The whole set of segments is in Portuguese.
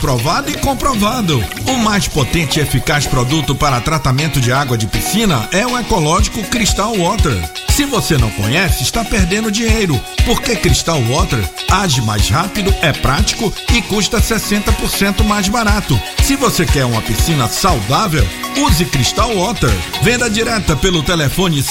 Provado e comprovado. O mais potente e eficaz produto para tratamento de água de piscina é o ecológico Crystal Water. Se você não conhece, está perdendo dinheiro, porque Crystal Water age mais rápido, é prático e custa 60% mais barato. Se você quer uma piscina saudável, use Crystal Water. Venda direta pelo telefone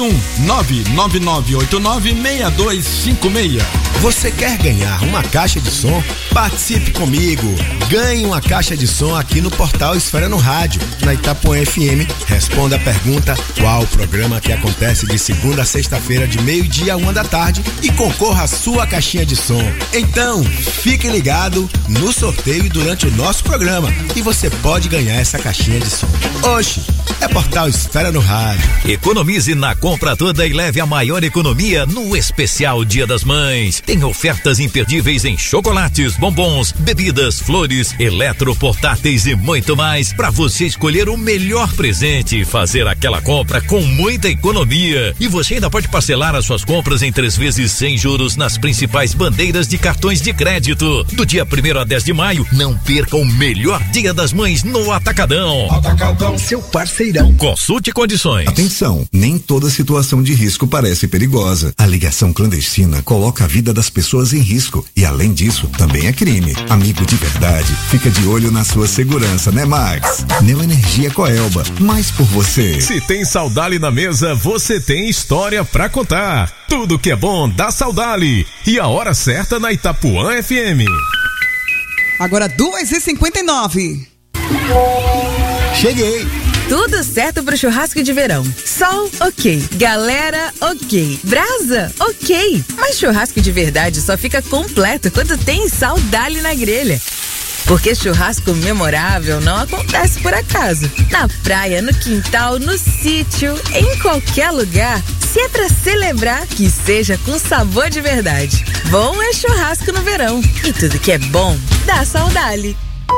71999896256. Você quer ganhar uma caixa de som? Participe comigo. Ganhe uma caixa de som aqui no portal Esfera no Rádio, na Itapuã FM. Responda a pergunta: qual o programa que acontece de segunda a sexta-feira de 12h a 1h e concorra à sua caixinha de som. Então, fique ligado no sorteio durante o nosso programa e você pode ganhar essa caixinha de som. Oxe, é portal Esfera no Rádio. Economize na compra toda e leve a maior economia no especial Dia das Mães. Tem ofertas imperdíveis em chocolates, bombons, bebidas, flores, eletroportáteis e muito mais para você escolher o melhor presente e fazer aquela compra com muita economia. E você ainda pode parcelar as suas compras em 3 vezes sem juros nas principais bandeiras de cartões de crédito. Do dia 1º a 10 de maio, não perca o melhor Dia das Mães no Atacadão. Atacadão, seu parceirão. Consulte condições. Atenção, nem toda situação de risco parece perigosa. A ligação clandestina coloca a vida das pessoas em risco e, além disso, também é crime. Amigo de verdade, fica de olho na sua segurança, né, Max? Neoenergia Coelba, mais por você. Se tem Saudali na mesa, você tem história pra contar. Tudo que é bom dá Saudali. E a hora certa na Itapuã FM. Agora 2h59. Cheguei. Tudo certo pro churrasco de verão. Sol, ok. Galera, ok. Brasa, ok. Mas churrasco de verdade só fica completo quando tem Saudali na grelha. Porque churrasco memorável não acontece por acaso. Na praia, no quintal, no sítio, em qualquer lugar. Se é pra celebrar, que seja com sabor de verdade. Bom é churrasco no verão. E tudo que é bom, dá Saudali.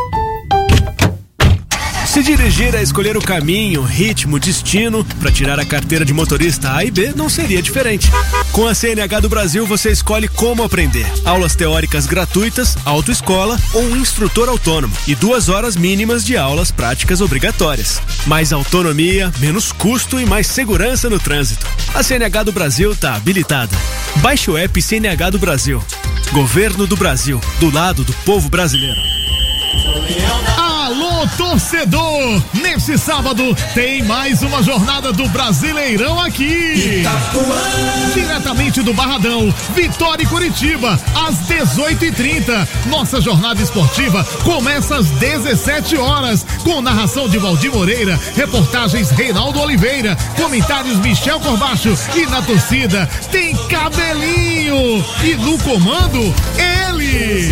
Se dirigir a escolher o caminho, ritmo, destino para tirar a carteira de motorista A e B não seria diferente. Com a CNH do Brasil você escolhe como aprender. Aulas teóricas gratuitas, autoescola ou um instrutor autônomo e 2 horas mínimas de aulas práticas obrigatórias. Mais autonomia, menos custo e mais segurança no trânsito. A CNH do Brasil está habilitada. Baixe o app CNH do Brasil. Governo do Brasil, do lado do povo brasileiro. Alô, torcedor! Neste sábado tem mais uma jornada do Brasileirão aqui. Itapuã. Diretamente do Barradão, Vitória e Curitiba, às 18h30. Nossa jornada esportiva começa às 17 horas, com narração de Valdir Moreira, reportagens Reinaldo Oliveira, comentários Michel Corbacho e na torcida tem Cabelinho. E no comando, ele...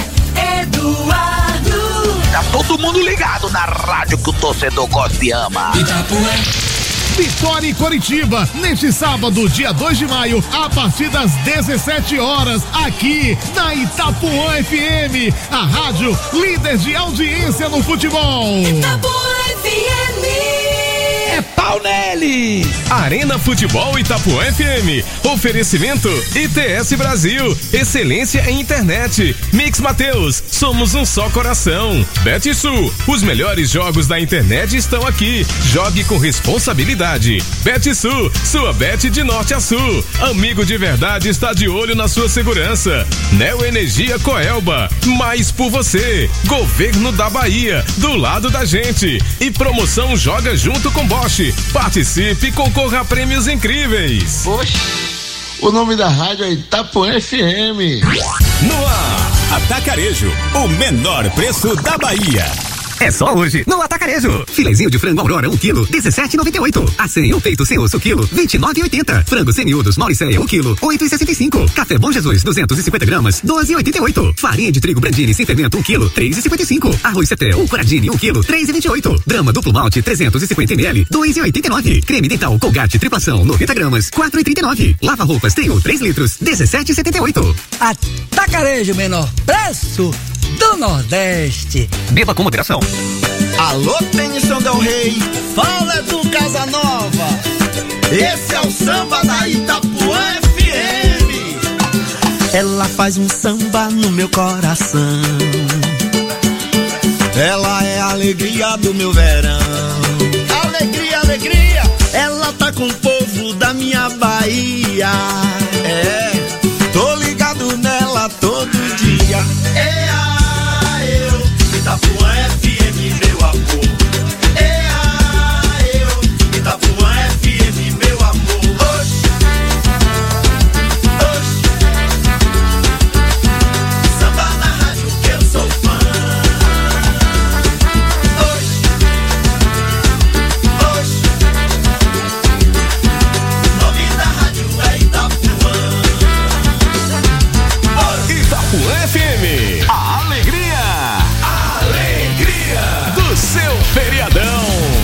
Eduardo. Tá todo mundo ligado na rádio que o torcedor gosta e ama. Itapuã. Vitória e Coritiba, neste sábado, dia 2 de maio, a partir das 17 horas, aqui na Itapuã FM, a rádio líder de audiência no futebol. Itapuã FM. É pau nele! Arena Futebol Itapuã FM. Oferecimento ITS Brasil. Excelência em internet. Mix Mateus. Somos um só coração. BetSul. Os melhores jogos da internet estão aqui. Jogue com responsabilidade. BetSul. Sua bet de norte a sul. Amigo de verdade está de olho na sua segurança. Neoenergia Coelba. Mais por você. Governo da Bahia. Do lado da gente. E promoção Joga Junto com Bosch. Participe e concorra a prêmios incríveis. Poxa, o nome da rádio é Itapuã FM. No ar, Atacarejo, o menor preço da Bahia. É só hoje, no Atacarejo. Filezinho de frango Aurora, 1 quilo, 17,98. Acém ou peito sem osso, quilo, 29,80. Frango semiúdos, Mauricéia, 1 quilo, 8,65. Café Bom Jesus, 250 gramas, 12,88. Farinha de trigo Brandini sem fermento, 1 quilo, 3,55. Arroz Cetel, ou Coradini, 1 quilo, 3,28. Drama duplo malte, 350 ml, 2,89. Creme dental Colgate triplação, 90 gramas, 4,39. Lava roupas Trio, 3 litros, 17,78. Atacarejo, menor preço do Nordeste. Beba com moderação. Alô, Tênisson Del Rey, fala do Casanova. Esse é o samba da Itapuã FM. Ela faz um samba no meu coração. ela é a alegria do meu verão. Alegria, alegria, ela tá com o povo da minha Bahia. É, tô ligado nela todo dia. Eu, Itapuã FM, meu amor. Eu, Itapuã FM, meu amor. Oxi, oxi, samba na rádio que eu sou fã. Oxi, oxi, o nome da rádio é Itapuã. Itapuã FM, a alegria do seu feriadão.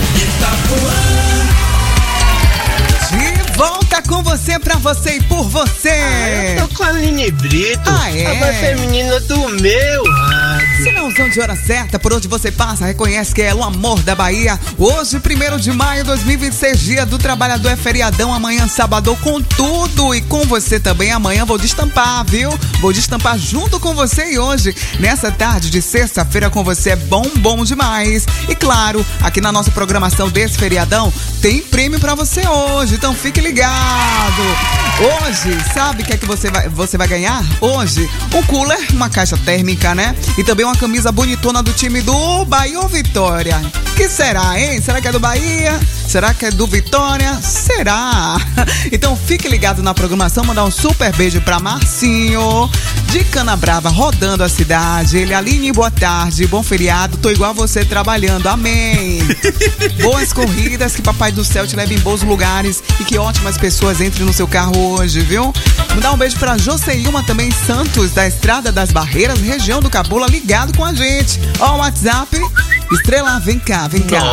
De volta com você, pra você e por você. Eu tô com a Aline Brito, a voz feminina do meu rádio. Sinalzão de hora certa, por onde você passa, reconhece que é o amor da Bahia. Hoje, 1º de maio de 2026, dia do trabalhador, é feriadão. Amanhã, sábado, com tudo. E com você também, amanhã vou destampar, viu? Vou destampar junto com você. E hoje, nessa tarde de sexta-feira, com você é bom demais. E claro, aqui na nossa programação desse feriadão, tem prêmio pra você hoje. Então fique ligado. Hoje, sabe o que é que você vai ganhar? Hoje, um cooler, uma caixa térmica, né? E também uma camisa bonitona do time do Bahia ou Vitória. Que será, hein? Será que é do Bahia? Será que é do Vitória? Será? Então fique ligado na programação, mandar um super beijo pra Marcinho, de Canabrava, rodando a cidade. Ele, Aline, boa tarde, bom feriado, tô igual a você trabalhando, amém. Boas corridas, que papai do céu te leve em bons lugares e que ótimas pessoas entrem no seu carro hoje, viu? Mandar um beijo pra Joseilma também, Santos, da Estrada das Barreiras, região do Cabula, ligado com a gente. Ó, o WhatsApp, Estrela, vem cá.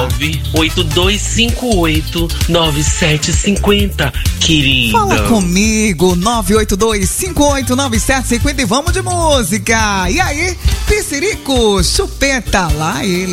982589750, querida. Fala comigo, 982589750 e vamos de música. E aí, Piscirico, chupeta, lá ele.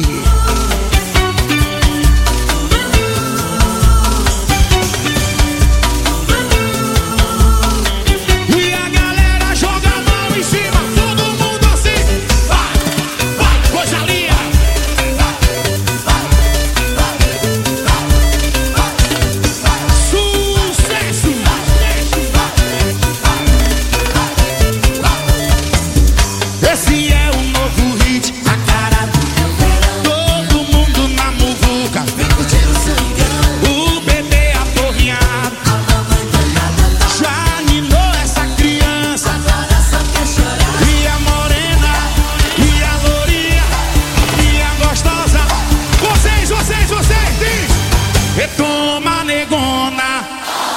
Esse é o novo hit, a cara do meu verão. Todo mundo na muvuca, o bebê aporreado. Já ninou essa criança, e a morena, e a lourinha, e a gostosa. Vocês, diz! E toma, negona.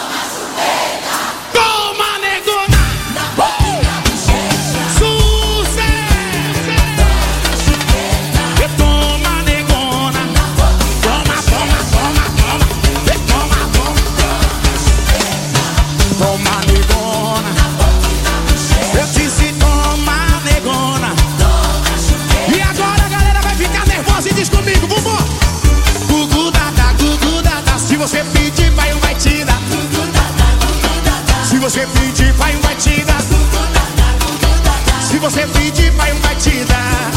Se você pedir, pai, vai te dar. Se você pedir, pai, vai te dar. Se você pedir, pai, vai te dar.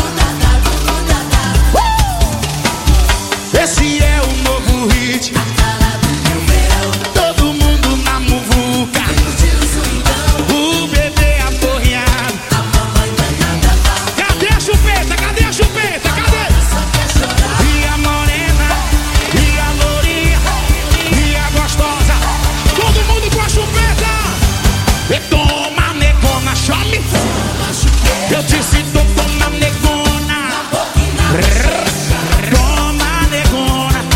Esse é o novo hit. Todo mundo na muvuca, o bebê aporreado. Cadê a chupeta? Cadê a chupeta? Cadê? E a morena, e a lourinha, e a gostosa. Todo mundo com a chupeta. E toma, negona, chame. Eu disse, toma, negona. Toma, negona.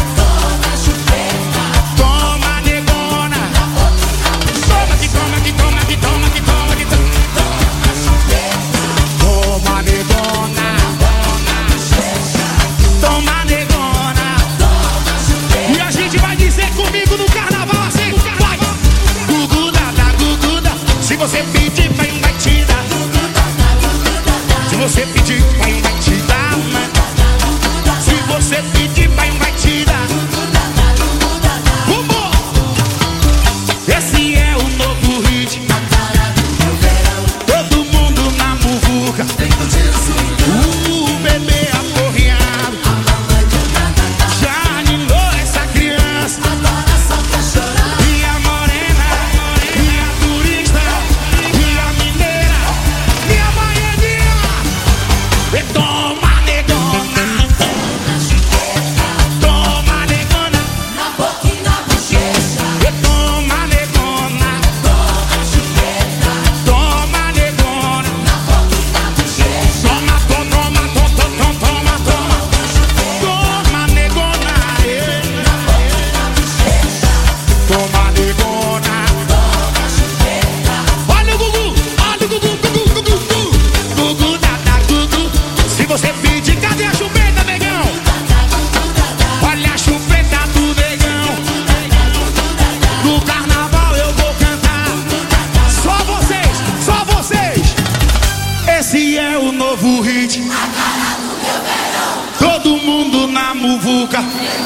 na muvuca.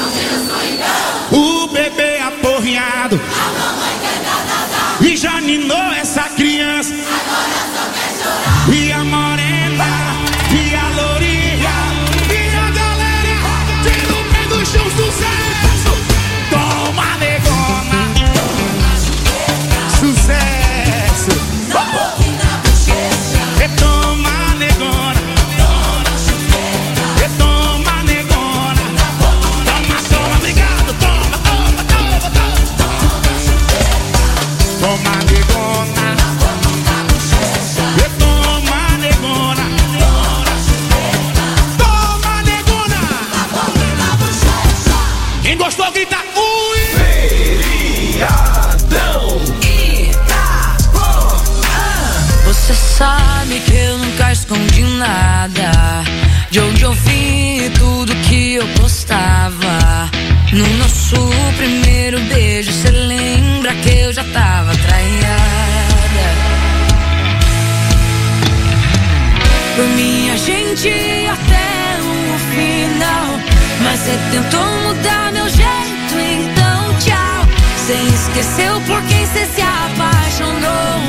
O bebê aporreado. E já ninou essa criança. E a morena, e a lourinha, e a galera tem no pé do chão sucesso. Toma negona, sucesso. E toma negona, e toma negona. Toma, obrigado, toma. Toma negona. Gostou, grita ui! Feriadão Itapuã. Você sabe que eu nunca escondi nada. De onde eu vim, tudo que eu postava. No nosso primeiro beijo, cê lembra que eu já tava traiada. Por minha gente até o final. Mas cê tentou mudar meu jeito, então tchau. Cê esqueceu por quem cê se apaixonou.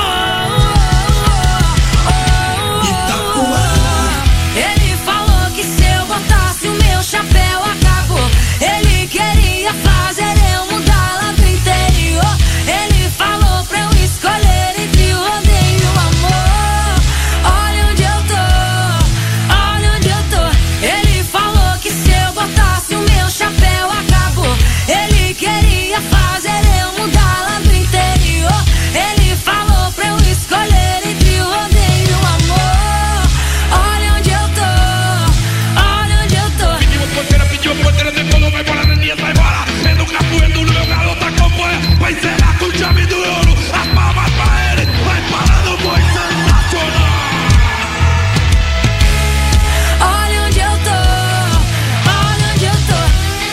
Ele falou que se eu botasse o meu chapéu acabou. Ele queria fazer eu mudar lá do interior. Ele falou pra eu escolher entre o rodeio e o amor. Olha onde eu tô, olha onde eu tô. Ele falou que se eu botasse o meu chapéu acabou. Ele queria fazer eu mudar lá do interior. Ele falou pra eu escolher entre o rodeio e o amor. Olha onde eu tô, olha onde eu tô. Pediu a porteira, decolou, vai embora, Neninha, vai embora. É no capoeiro, no meu garoto acompanha. Vai encerrar com chave do ouro. As palmas pra ele, vai parando o boi sensacional. Olha onde eu tô, olha onde eu tô.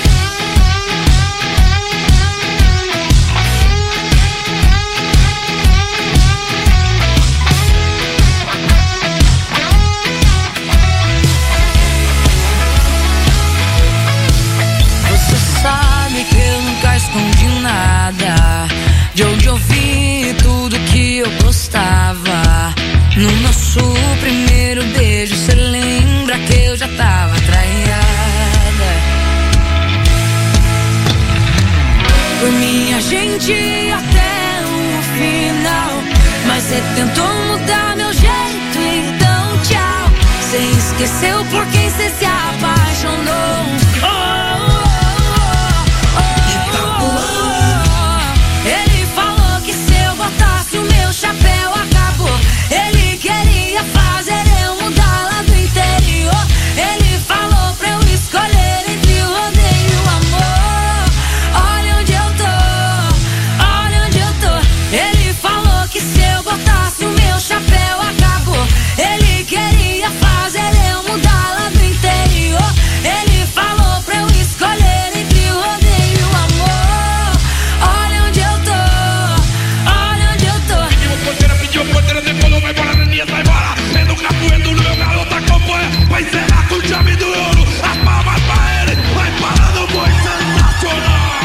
Você sabe que eu nunca escondi nada. De onde eu vim, tudo que eu postava. No nosso primeiro beijo, cê lembra que eu já tava traiada. Por minha gente até o final. Mas cê tentou mudar meu jeito, então tchau. Cê esqueceu por quem cê se apaixonou. Ele falou que se eu botasse o meu chapéu acabou. Ele queria fazer eu mudar lá do interior. Ele falou pra eu escolher entre o rodeio e o amor. Olha onde eu tô, olha onde eu tô. Ele falou que se eu botasse o meu chapéu acabou. Ele queria fazer eu mudar lá do interior. Ele falou pra eu escolher entre o rodeio e o amor. Olha onde eu tô, olha onde eu tô. Pediu a porteira, decolou, vai embora, Neninha, vai embora. É no capoeiro, no meu garoto acompanha. Vai encerrar com chave do ouro. As palmas pra ele, vai parando o boi sensacional.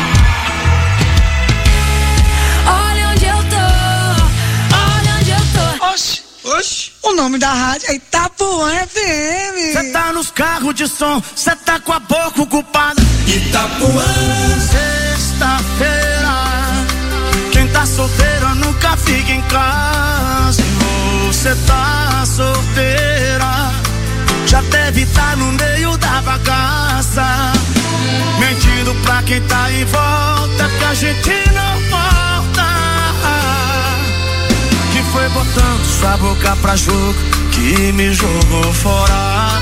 Olha onde eu tô, olha onde eu tô. Oxi, oxi, o nome da rádio é Itapuã FM. Cê tá nos carros de som, cê tá com a boca ocupada. Itapuã. Sexta-feira, quem tá solteiro nunca fica em casa. Você tá solteira, já deve estar no meio da bagaça, mentindo pra quem tá em volta que a gente não volta. Que foi botando sua boca pra jogo que me jogou fora.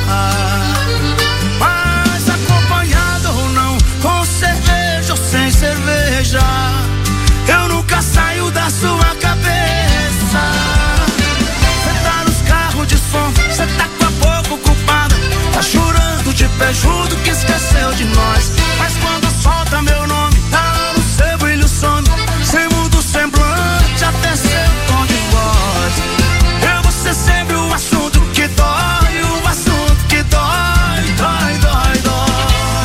Mas acompanhado ou não, com cerveja ou sem cerveja, eu nunca saio da sua cabeça. Cê tá nos carros de som, cê tá com a boca ocupada, tá chorando de pé junto que esqueceu de nós. Mas quando solta meu nome, tá no seu brilho some. Cê muda o semblante, até seu tom de voz. Eu vou ser sempre o assunto que dói, o assunto que dói, dói, dói, dói.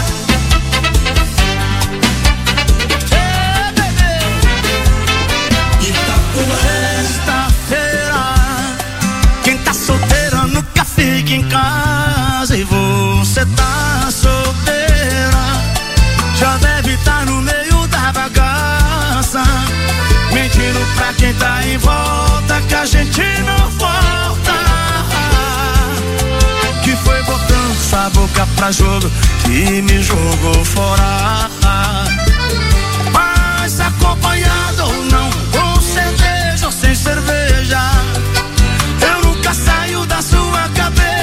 você tá solteira, já deve estar no meio da bagaça, mentindo pra quem tá em volta que a gente não volta. Que foi botando essa boca pra jogo que me jogou fora. Mas acompanhado ou não, com cerveja ou sem cerveja, eu nunca saio da sua cabeça.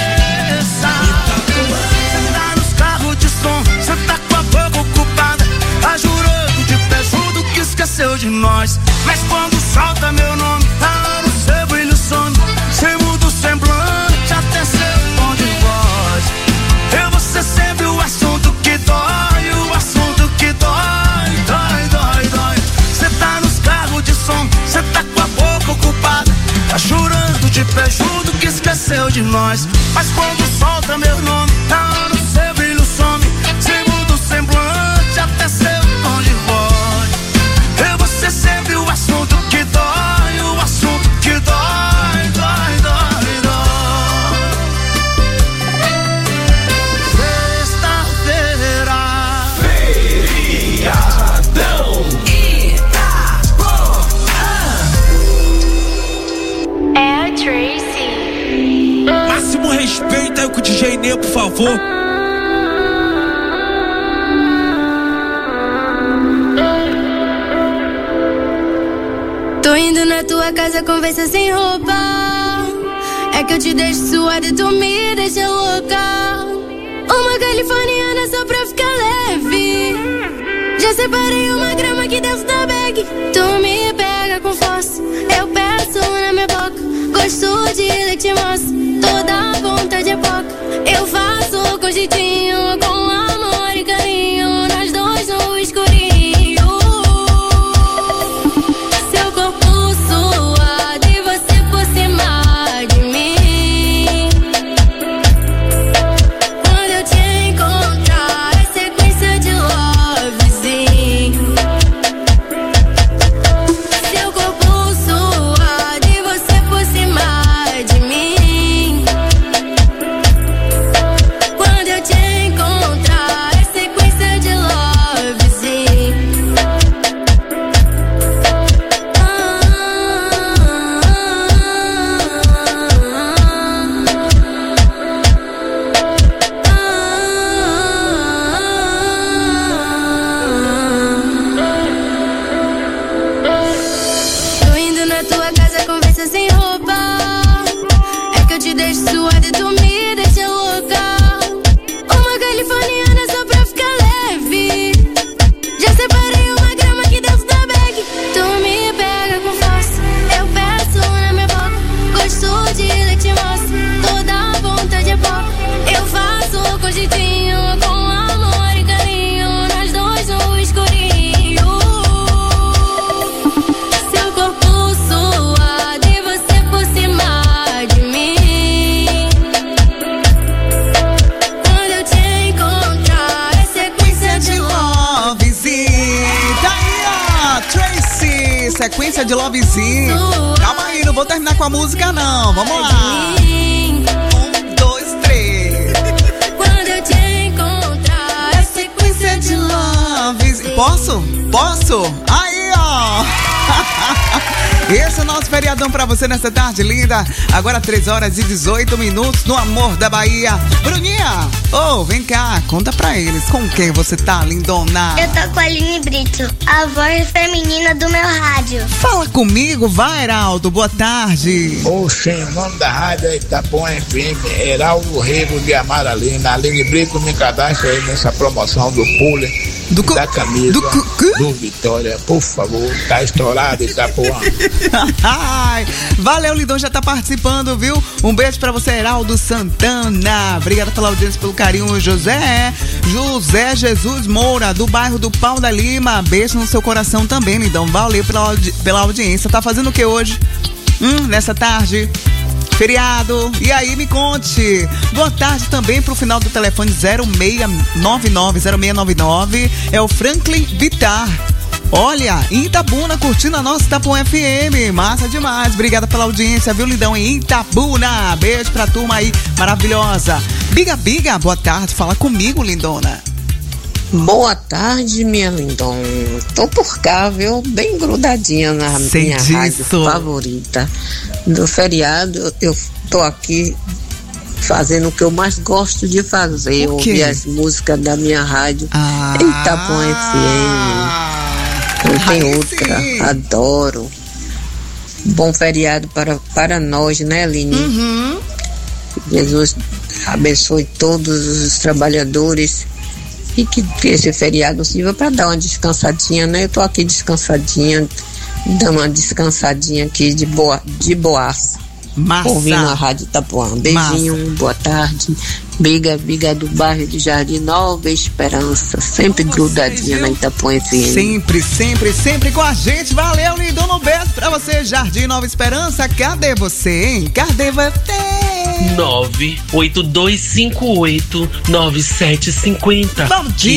Cê tá nos carros de som, cê tá com a boca ocupada, tá jurando de pé junto que esqueceu de nós. Mas quando solta meu nome, tá no seu brilho some, cê muda o semblante até seu tom de voz. Eu vou ser sempre o assunto que dói, o assunto que dói, dói, dói, dói. Cê tá nos carros de som, cê tá com a boca ocupada, tá chorando de pé junto que esqueceu de nós. Mas quando solta meu nome, tá no seu brilho some, cê muda o semblante até seu tom de voz. Eu vou ser sempre o assunto que dói, o assunto que dói, dói, dói, dói. Sexta-feira, feriadão. É a Tracy. Máximo respeito aí com o DJ Ney, por favor. Tô indo na tua casa, conversa sem roupa. É que eu te deixo suada e tu me deixa louca. Uma californiana só pra ficar leve. Já separei uma grama aqui dentro da bag. Tu me pega com força, eu peço na minha boca. Gosto de leite moça, toda vontade é pouca. Eu faço com jeitinho, com amor e carinho, nós dois no escurinho. Seu corpo suado e você por cima de mim. Quando eu te encontrar, é sequência de lovezinho. Seu corpo suado e você por cima de mim. Quando eu te encontrar, é sequência de lovezinho. Tô indo na tua casa, conversa sem roupa. É que eu te deixo suada e tu me deixa louca. Uma californiana só pra ficar leve. Já separei uma grama aqui dentro da bag. Tu me pega com força, eu peço na minha boca. Gosto de leite moça, toda vontade é pouca. Eu faço com jeitinho, com amor e carinho, nós dois no escurinho. Seu corpo suado e você por cima de mim. Quando eu te encontrar, é sequência de Lovezinho. Tá aí, ó, Tracy. Sequência de Lovezinho. Calma aí, não vou terminar com a música, não. Vamos lá. 1, 2, 3. Quando eu te encontrar, é sequência de Lovezinho. Posso? Aí, ó. Esse é o nosso feriadão pra você nessa tarde linda. Agora 3h18 no amor da Bahia. Bruninha, vem cá, conta pra eles com quem você tá, lindona. Eu tô com a Aline Brito, a voz feminina do meu rádio. Fala comigo, vai, Heraldo, boa tarde. Oxe, o nome da rádio é Itapuã FM, Heraldo Rego de Amaralina. A Aline Brito me cadastra aí nessa promoção do puller, da camisa, do Vitória, por favor, tá estourado Itapuã. Valeu, Lidão, já tá participando, viu? Um beijo pra você, Heraldo Santana. Obrigada pela audiência, pelo carinho, José Jesus Moura, do bairro do Pau da Lima. Beijo no seu coração também, Lidão. Valeu pela audiência. Tá fazendo o que hoje? Nessa tarde? Feriado. E aí, me conte. Boa tarde também pro final do telefone 0699. É o Franklin Vitar. Olha, em Itabuna, curtindo a nossa Itapuã FM. Massa demais. Obrigada pela audiência, viu, lindão? Em Itabuna. Beijo pra turma aí, maravilhosa. Biga, boa tarde. Fala comigo, lindona. Boa tarde, minha lindona. Tô por cá, viu? Bem grudadinha na minha rádio favorita. Do feriado, eu tô aqui fazendo o que eu mais gosto de fazer. Ouvir as músicas da minha rádio. Itapuã FM. Não tem outra. Adoro. Bom feriado para nós, né, Aline? Jesus abençoe todos os trabalhadores e que esse feriado sirva para dar uma descansadinha, né? Eu tô aqui descansadinha, dando uma descansadinha aqui de boaça. Massa. Ouvindo a Rádio Itapuã. Beijinho, massa. Boa tarde. Biga do bairro de Jardim Nova Esperança, sempre grudadinha na Itapuã FM. Sempre com a gente. Valeu, lindona. Um beijo pra você, Jardim Nova Esperança. Cadê você, hein? Cadê você? 982589750.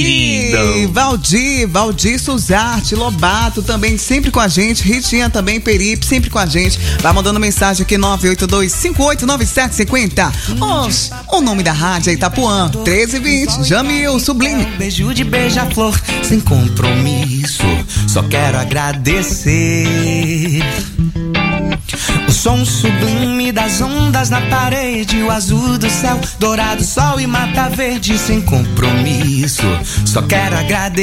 Valdir Suzarte, Lobato também sempre com a gente. Ritinha também, Peripe, sempre com a gente. Vai mandando mensagem aqui, 982589750. O nome da rádio é Itapuã, 1320, Jamil, Sublime. Beijo de beija-flor, sem compromisso, só quero agradecer. O som sublime das ondas na parede, o azul do céu, dourado sol e mata verde, sem compromisso, só quero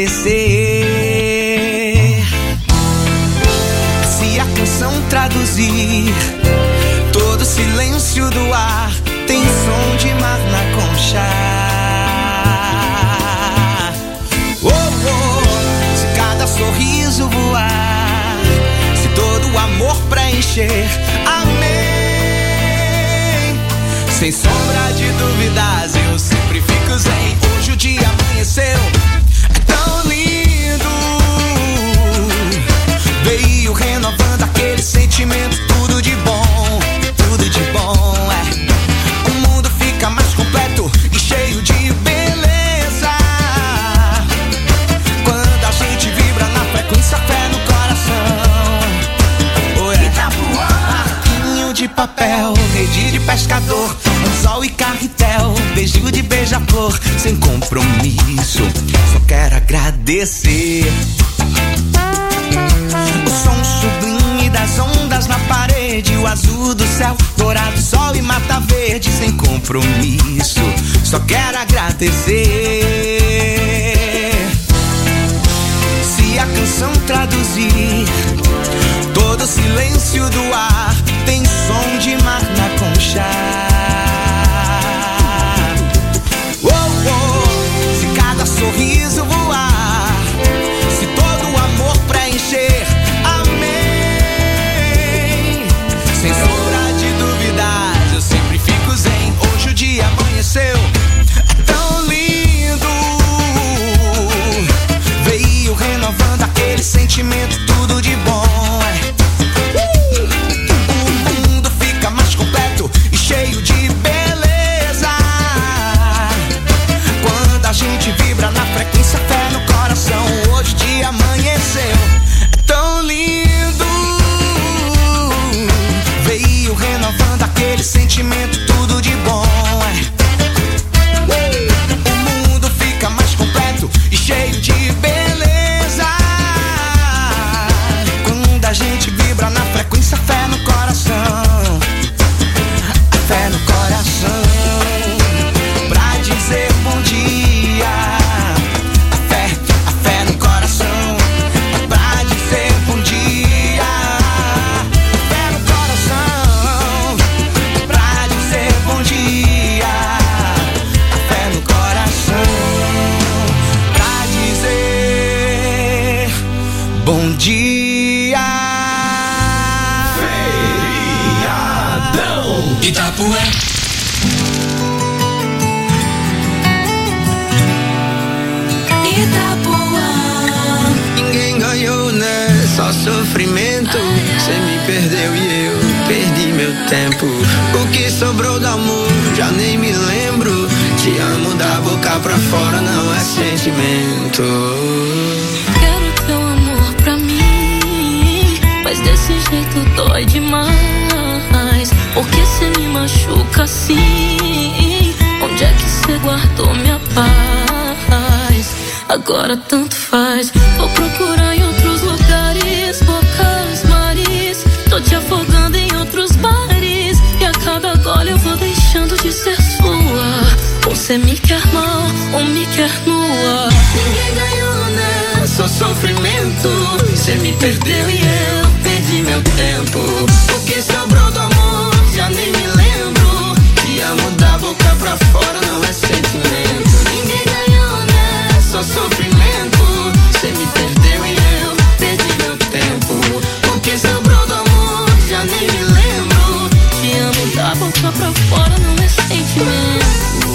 agradecer. Se a canção traduzir todo o silêncio do ar, tem som de mar na concha. Se cada sorriso voar, se todo o amor preencher, amém. Sem sombra de dúvidas, eu sempre fico zen. Hoje o dia amanheceu, é tão lindo. Veio renovando aquele sentimento, tudo de bom, é. O mundo fica mais completo e cheio de beleza quando a gente vibra na frequência, fé no coração. Barquinho de papel, rede de pescador, anzol e carretel, beijo de beija-flor, sem compromisso, só quero agradecer. O som sublime das ondas na parede, o azul do céu, dourado sol e mata verde, sem compromisso, só quero agradecer. Se a canção traduzir todo o silêncio do ar, tem som de mar na concha. Se cada sorriso voar, se todo o amor preencher, amém. Sem sombra de dúvidas, eu sempre fico zen. Hoje o dia amanheceu, é tão lindo. Veio renovando aquele sentimento, tudo de bom, é. O mundo fica mais completo e cheio de beleza quando a gente vibra na frequência, fé no coração. Hoje o dia amanheceu, é tão lindo. Veio renovando aquele sentimento, tudo de bom, é. O mundo fica mais completo e cheio de beleza quando a gente vibra na frequência, fé no coração. A fé no coração pra dizer bom dia. A fé no coração pra dizer bom dia. A fé no coração pra dizer bom dia. A fé no coração pra dizer bom dia. Feriadão Itapuã. Ninguém ganhou, né? Só sofrimento. Cê me perdeu e eu perdi meu tempo. O que sobrou do amor, já nem me lembro. Te amo da boca pra fora, não é sentimento. Quero teu amor pra fica assim. Onde é que você guardou minha paz? Agora tanto faz. Vou procurar em outros lugares, bocas, mares. Tô te afogando em outros bares. E a cada gole eu vou deixando de ser sua. Ou cê me quer mal, ou me quer nua. Ninguém ganhou, né? Só sofrimento. Cê me perdeu e eu perdi meu tempo. O que sobrou do amor, já nem me lembro. Te amo da boca pra fora, não é sentimento. Ninguém ganhou, né? Só sofrimento. Cê me perdeu e eu perdi meu tempo. O que sobrou do amor, já nem me lembro. Te amo da boca pra fora, não é sentimento.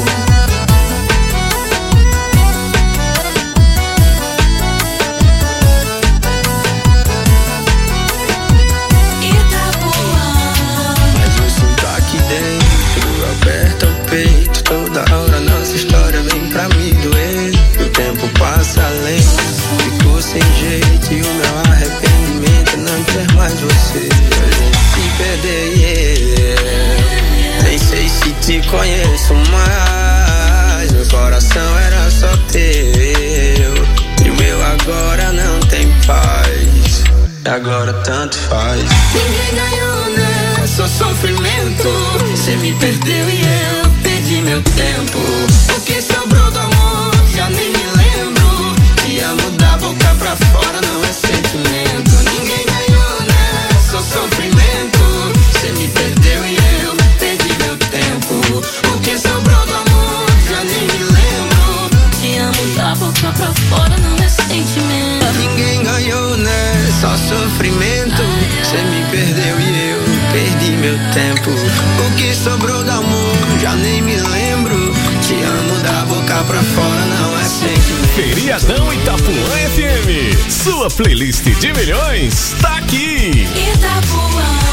Aperta o peito, toda hora nossa história vem pra me doer. O tempo passa lento, ficou sem jeito. E o meu arrependimento é não ter mais você. Se perder, nem sei se te conheço mais. Meu coração era só teu, e o meu agora não tem paz. E agora tanto faz. Ninguém ganhou, né? Só sofrimento. Cê me perdeu e eu perdi meu tempo. O que sobrou do amor, já nem me lembro. Te amo da boca pra fora, não é sentimento. Ninguém ganhou, né? Só sofrimento. Cê me perdeu e eu perdi meu tempo. O que sobrou do amor, já nem me lembro. Te amo da boca pra fora, não é sentimento. Ninguém ganhou, né? Só sofrimento. Cê me perdeu e eu perdi meu tempo. O que sobrou do amor, já nem me lembro. Te amo da boca pra fora, não é sentimento. Feriadão Itapuã FM. Sua playlist de milhões tá aqui. Itapuã.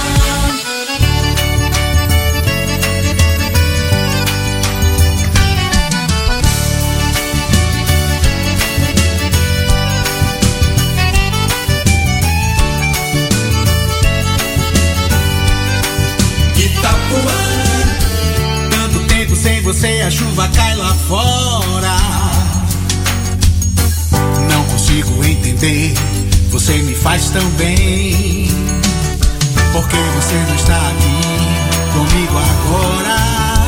Tanto tempo sem você, a chuva cai lá fora. Não consigo entender, você me faz tão bem. Por que você não está aqui comigo agora?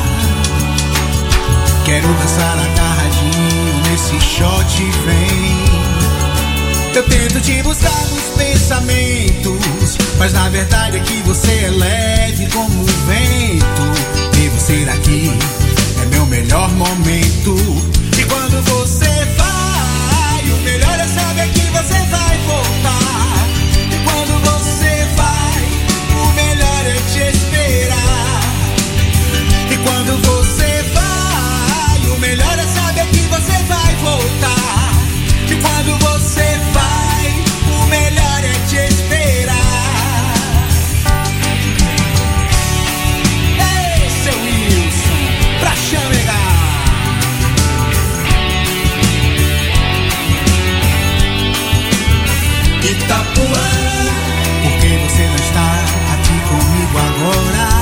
Quero dançar agarradinho nesse shot, vem. Eu tento te buscar nos pensamentos, mas na verdade é que você é leve como o vento. E você aqui é meu melhor momento. E quando você vai, o melhor é saber que você vai voltar. E quando você vai, o melhor é te esperar. E quando você vai, o melhor é saber que você vai voltar. E quando você vai, o melhor é te esperar. Ei, seu Wilson, pra chamegar. Itapuã, por que você não está aqui comigo agora?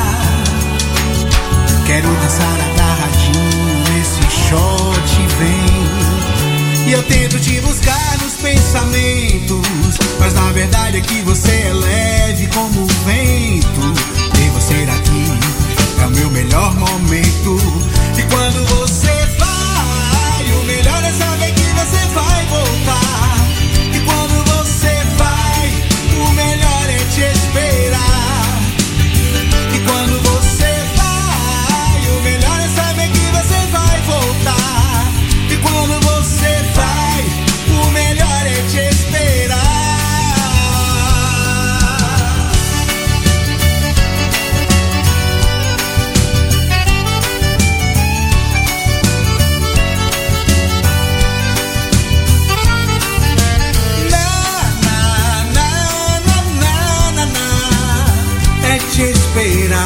Quero dançar agarradinho nesse shot, vem. E eu tento te buscar nos pensamentos, mas na verdade é que você é leve como o vento. Ter você aqui é o meu melhor momento. E quando você vai, o melhor é saber que você vai voltar. E quando você vai, o melhor é te esperar. E quando você vai, o melhor é saber que você vai voltar. E quando você vai, o melhor é te esperar. É te esperar.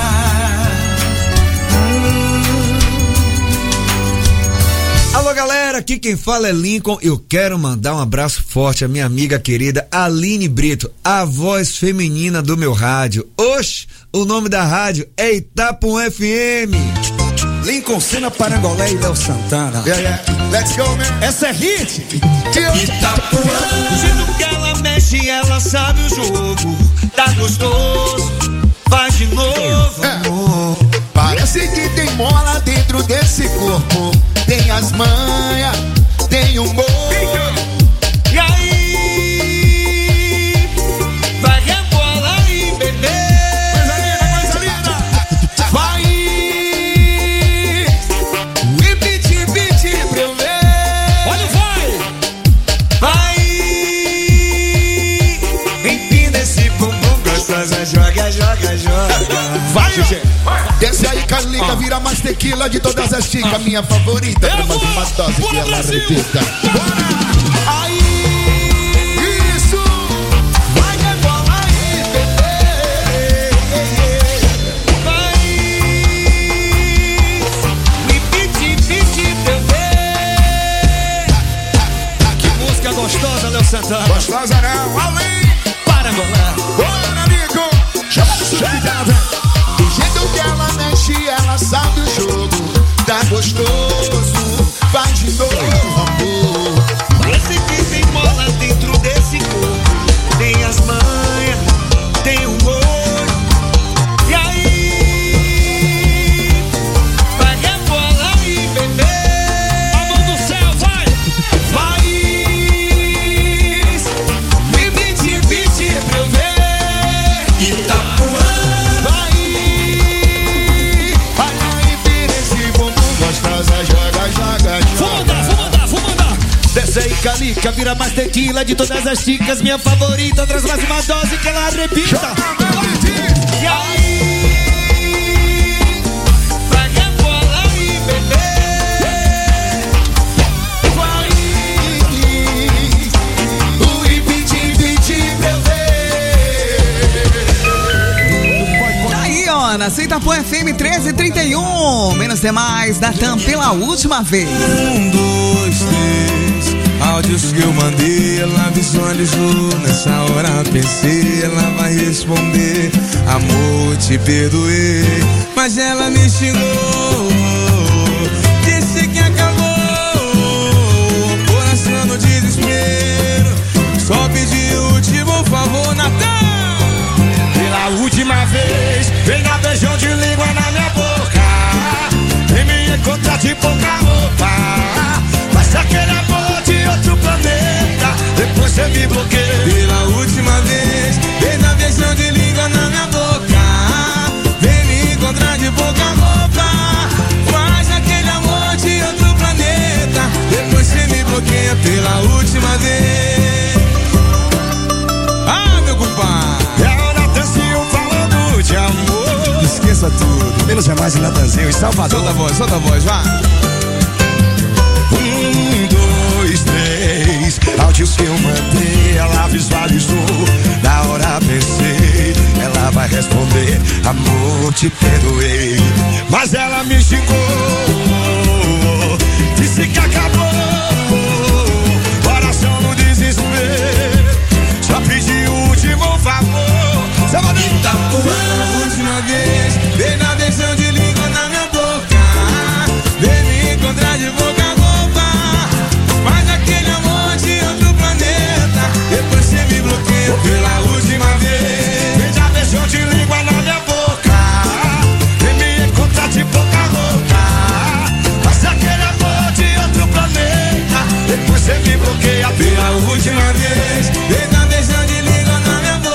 Alô, galera! galera, aqui quem fala é Lincoln. Eu quero mandar um abraço forte à minha amiga querida Aline Brito, a voz feminina do meu rádio. Oxe, o nome da rádio é Itapuã FM. Lincoln Senna, Parangolé e Léo Santana. Let's go, man. Essa é hit. Itapuã. Do jeito que ela mexe, ela sabe o jogo. Tá gostoso, faz de novo. Parece que tem mola dentro desse corpo. Tem as manhas, tem humor. E aí, vai rebola aí, bebê. Coisa linda. Vai repetir pra eu ver. Olha, vai empina esse bumbum gostosa. Joga. Vai, Gê. Desce aí, Carlica, vira mais tequila de todas as chicas. Minha favorita, pra mais uma dose que ela repita. Aí, isso. Vai, rebola aí, bebê. Vai repetir pra eu ver. Que música gostosa, Léo Santana. Gostosa não, além. Parangolé. Bora, amigo. Do jeito que ela mexe, ela sabe o jogo. Tá gostoso, faz de novo, amor. Parece que tem mola dentro desse corpo. Tem as manhas, tem o humor. E aí, vai rebola aí, bebê. A mão do céu, vai. Vai repetir pra eu ver. Itapuã. Vou mandar. Desce aí, Calica, vira mais tequila de todas as chicas. Minha favorita, traz mais uma dose que ela repita. E aí, vai rebola aí, bebê. Vai repetir pra eu ver. Tá aí, ó, na Itapuã FM 1331. Menos é mais, Natan, pela última vez. 1, 2, 3, áudios que eu mandei, ela visualizou. Nessa hora pensei, ela vai responder: amor, te perdoei. Mas ela me xingou, disse que acabou. Coração no desespero, só pedi o último favor, Natan. Pela última vez, vem dar beijão de língua na minha boca. Vem me encontrar de pouca roupa. Mas aquele amor de outro planeta, depois você me bloqueia. Pela última vez, vem dar beijão de língua na minha boca. Vem me encontrar de pouca roupa. Faz aquele amor de outro planeta, depois você me bloqueia. Pela última vez. Ah, meu compadre. De amor. Esqueça tudo, menos é mais em Natanzinho, em Salvador. Solta a voz, vá. 1, 2, 3, áudios que eu mandei, ela visualizou. Na hora pensei, ela vai responder: amor, te perdoei. Mas ela me xingou, disse que acabou. Coração no desespero, só pedi o último favor. Itapuã. Última vez, vem na beijão de língua na minha boca. Vem me encontrar de boca a boca. Faz aquele amor de outro planeta, depois você me bloqueia. Pela última vez, vem dar beijão de língua na minha boca. Vem me encontrar de boca rouca. Faz aquele amor de outro planeta, depois você me bloqueia. Pela última vez, vem dar beijão de língua na minha boca.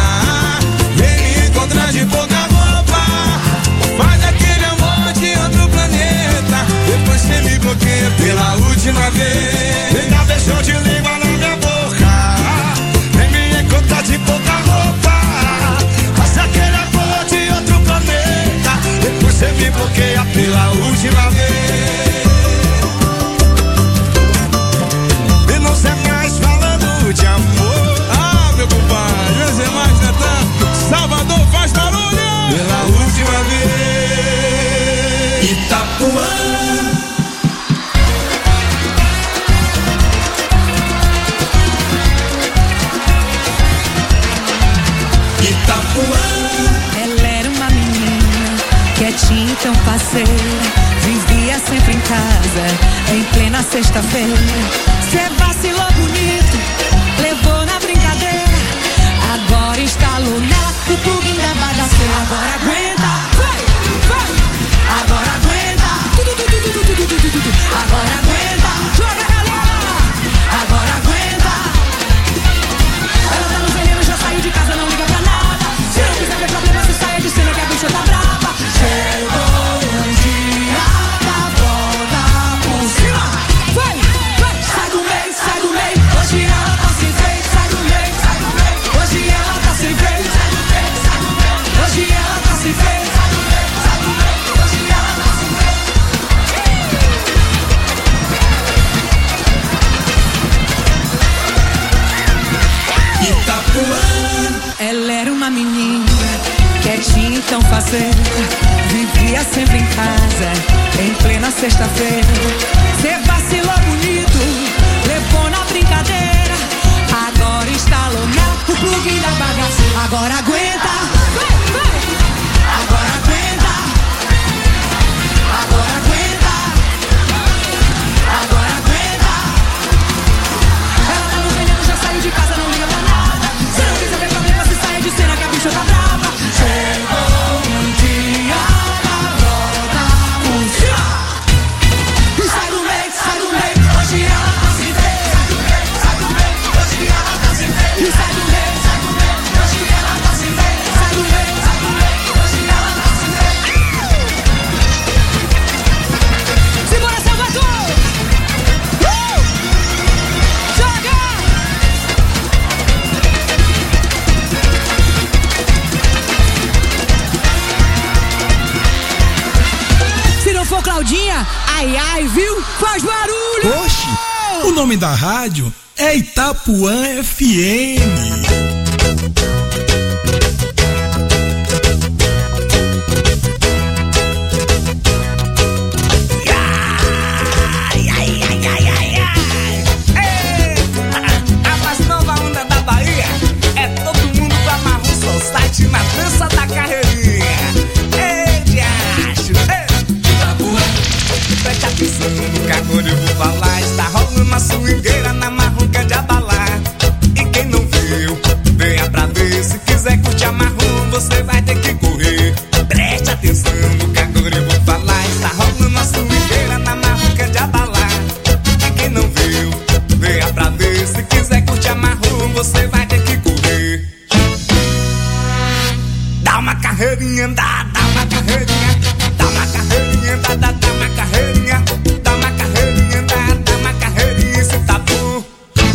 De pouca roupa, faz aquele amor de outro planeta, depois você me bloqueia. Pela última vez, vem dar beijão de língua na minha boca. Vem me encontrar de pouca roupa. Faz aquele amor de outro planeta, depois você me bloqueia. Pela última vez. E não sei mais falando de amor. Ah, meu compadre, não sei mais, Natan. Salvador faz barulho. Pela última vez. Itapuã. plena sexta-feira. Cê vacilou bonito, levou na brincadeira. Agora instalou nela o plugin da bagaceira. Agora aguenta, vai, vai. Agora aguenta, agora aguenta, joga galera. Agora aguenta. Ela tá no veneno, já saiu de casa, não liga pra nada. Se não quiser ver problema, você saia de cena que a bicha tá brava. Chegou um dia da volta por cima. Vai, vai, sai do meio, sai do meio. Hoje ela tá sem freio, sai do meio, sai do meio. Hoje ela tá sem freio, sai do meio, sai do meio. Hoje ela tá sem freio, sai do meio, sai do meio. Hoje ela tá sem freio. Itapuã. Ela era uma menina quietinha, então faceira. Vivia sempre em casa, em plena sexta-feira. Cê vacilou bonito, levou na brincadeira. Agora instalou nela o plugin da bagaceira. Agora aguenta, vai, vai. Agora aguenta. Agora aguenta. Agora aguenta. Ela tá no veneno, já saiu de casa, não liga pra nada. Se não quiser ver problema, se saia de cena que a bicha tá brava. Chegou um dia da volta por cima. E sai do meio, sai do meio. Hoje ela tá sem freio. Sai do meio, sai do meio. Hoje ela tá sem freio. E sai do meio, sai do meio. Hoje ela tá sem freio. Sai do meio, sai do meio. Hoje ela tá sem freio. Segura, Salvador! Joga! Se não for Claudinha, ai ai, viu? Faz barulho! Oxi, o nome da rádio é Itapuã FM. A mais nova onda da Bahia é todo mundo com a Marrom Society na dança da carreirinha. Ei, diacho, ei, Itapuã, preste atenção no que agora eu vou falar. Está rolando uma swingueira na Marrom que é de abalar. E quem não viu, venha pra ver. Se quiser curtir a Marrom, você vai ter que correr. Preste atenção no que agora eu vou falar. Está rolando uma swingueira na Marrom que é de abalar. E quem não viu, venha pra ver. Se quiser curtir a Marrom, você vai ter que correr. Dá uma carreirinha, dá uma carreirinha. Dá uma carreirinha, dá uma carreirinha. Dá uma carreirinha, dá uma carreirinha. Esse tá bom.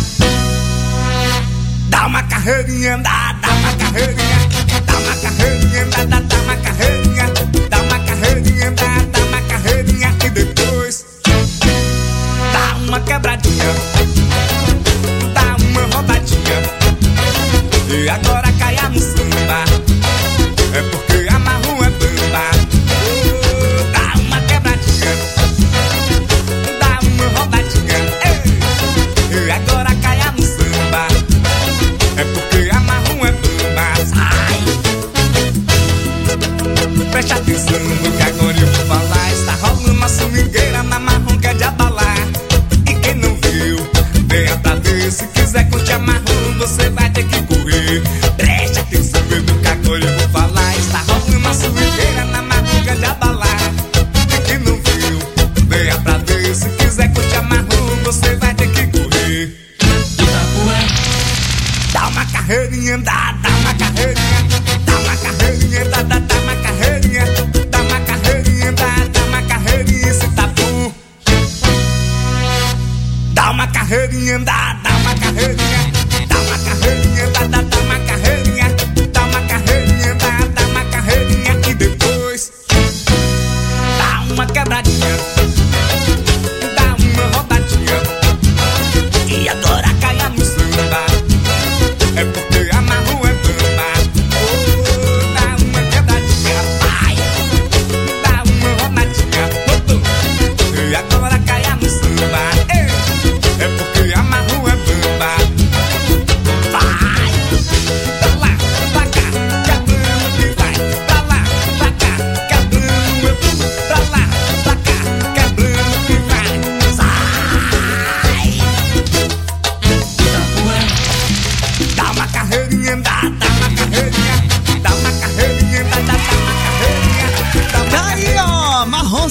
Dá uma carreirinha, dá uma carreirinha. Dá uma carreirinha, dá uma carreirinha. Dá uma carreirinha, dá uma carreirinha. E depois dá uma quebradinha. Dá uma rodadinha. E agora caia no samba. É porque a Marrom é bamba. Dá uma quebradinha. Dá uma rodadinha. Ei. E agora caia no samba. É porque a Marrom é bamba. Sai. Preste atenção no que agora eu vou falar. Está rolando uma swingueira na Marrom que é de abalar. E quem não viu, venha pra ver. Se quiser curtir a Marrom, você vai ter que correr. Preste atenção no que agora eu vou falar. Está rolando uma swingueira na Marrom que é de abalar. E quem não viu, venha pra ver. Se quiser curtir a Marrom, você vai ter que correr. Dá uma carreirinha, dá uma carreirinha. Dá uma carreirinha, dá uma carreirinha. Dá uma carreirinha, dá uma carreirinha. Se tá bom. Dá uma carreirinha, dá uma carreirinha. Dá uma carreirinha, dá uma carreirinha. Dá uma carreirinha, dá uma carreirinha. E depois dá uma quebradinha. Dá uma rodadinha. E agora caia no samba. É porque a Marrom é bamba. Dá uma quebradinha, vai. Dá uma rodadinha. E agora caia no samba. É porque a Marrom é bamba. Vai.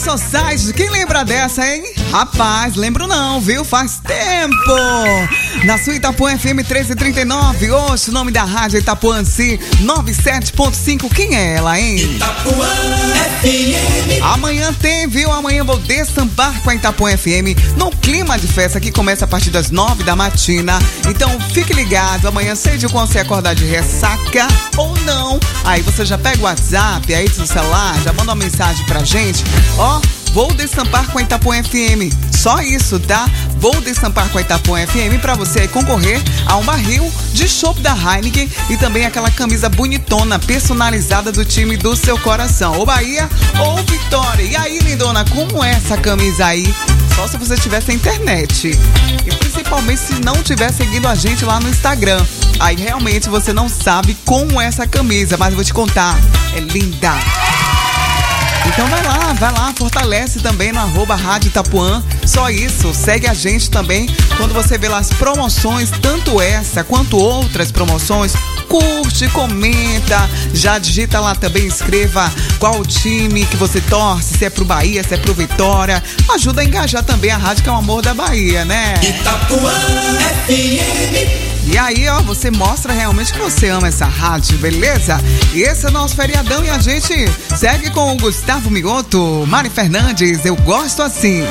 Society, quem lembra dessa, hein? Rapaz, lembro não, viu? Faz tempo. Na sua Itapuã FM 1339, hoje o nome da rádio Itapuã Si 97.5, quem é ela, hein? Itapuã FM. Amanhã tem, viu? Amanhã vou destampar com a Itapuã FM no clima de festa que começa a partir das 9 da matina. Então fique ligado, amanhã seja quando você acordar de ressaca ou não, aí você já pega o WhatsApp aí do seu celular, já manda uma mensagem pra gente, ó. Vou destampar com a Itapuã FM. Só isso, tá? Vou destampar com a Itapuã FM pra você aí concorrer a um barril de chopp da Heineken e também aquela camisa bonitona, personalizada do time do seu coração. Ou Bahia ou Vitória. E aí, lindona, como é essa camisa aí? Só se você tiver sem internet. E principalmente se não estiver seguindo a gente lá no Instagram. Aí realmente você não sabe como é essa camisa, mas eu vou te contar. É linda. Então vai lá, fortalece também no @Rádio Itapuã. Só isso, segue a gente também. Quando você vê lá as promoções, tanto essa quanto outras promoções, curte, comenta, já digita lá também, escreva qual time que você torce, se é pro Bahia, se é pro Vitória. Ajuda a engajar também a rádio que é o amor da Bahia, né? Itapuã FM. E aí, ó, você mostra realmente que você ama essa rádio, beleza? E esse é o nosso feriadão e a gente segue com o Gustavo Mioto, Mari Fernandes, Eu Gosto Assim.